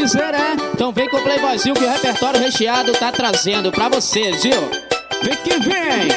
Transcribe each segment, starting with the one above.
piseira, é? Então vem com o playboyzinho que o repertório recheado tá trazendo pra vocês, viu? Vem que vem!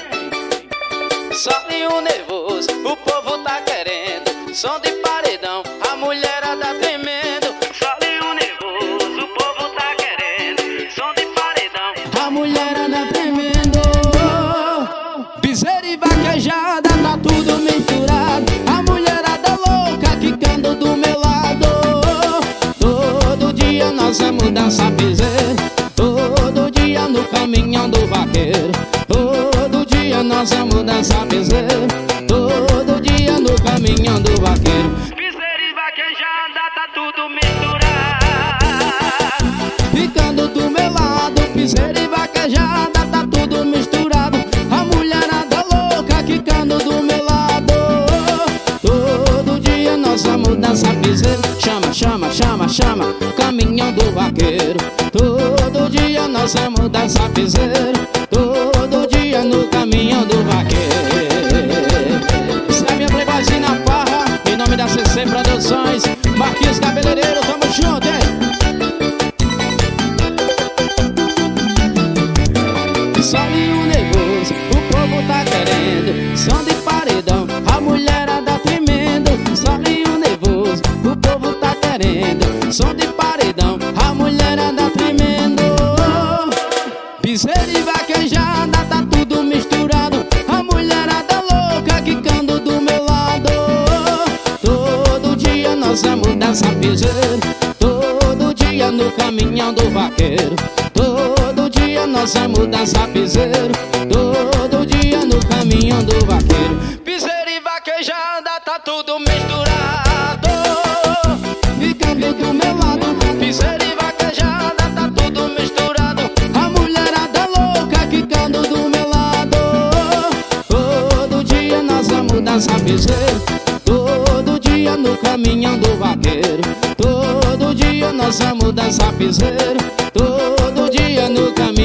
Solinho nervoso, o povo tá querendo. Som de paredão, a mulherada tremendo. Solinho nervoso, o povo tá querendo. Som de paredão, a mulherada tremendo. Piseira e vaquejada, tá tudo misturado. A mulherada louca quicando do meu lado. Todo dia nós vamos dançar piseira. Todo dia no caminhão do vaqueiro. Todo dia nós vamos dançar piseira. Todo dia no caminhão do vaqueiro. piseira e vaquejada, tá tudo misturado. Ficando do meu lado, piseira e vaquejada, tá tudo misturado. A mulherada louca quicando do meu lado. Todo dia nós vamos dançar piseira. Chama, chama, chama, chama, caminhão do vaqueiro. Todo dia nós vamos dançar piseira. Todo dia no caminhão do vaqueiro. Essa é a minha playboyzinha na farra. Em nome da CC Produções, Marquinhos Cabeleireiro, tamo junto, hein? Solinho nervoso, o povo tá querendo. Som de paredão, a mulherada tremendo. Solinho nervoso, o povo tá querendo. Som de paredão, a mulherada tremendo. Piseira e vaquejada, tá tudo misturado. A mulherada louca quicando do meu lado. Todo dia nós vamos dançar piseira. Todo dia no caminhão do vaqueiro. Todo dia nós vamos dançar piseiro. Todo dia no caminhão do vaqueiro. Piseira e vaquejada, tá tudo misturado. Ficando do meu lado. Piseira e vaquejada, tá tudo misturado. A mulherada louca quicando do meu lado. Todo dia nós vamos dançar piseiro. Todo dia no caminhão do vaqueiro. Todo dia nós vamos dançar piseiro. Todo dia no caminhão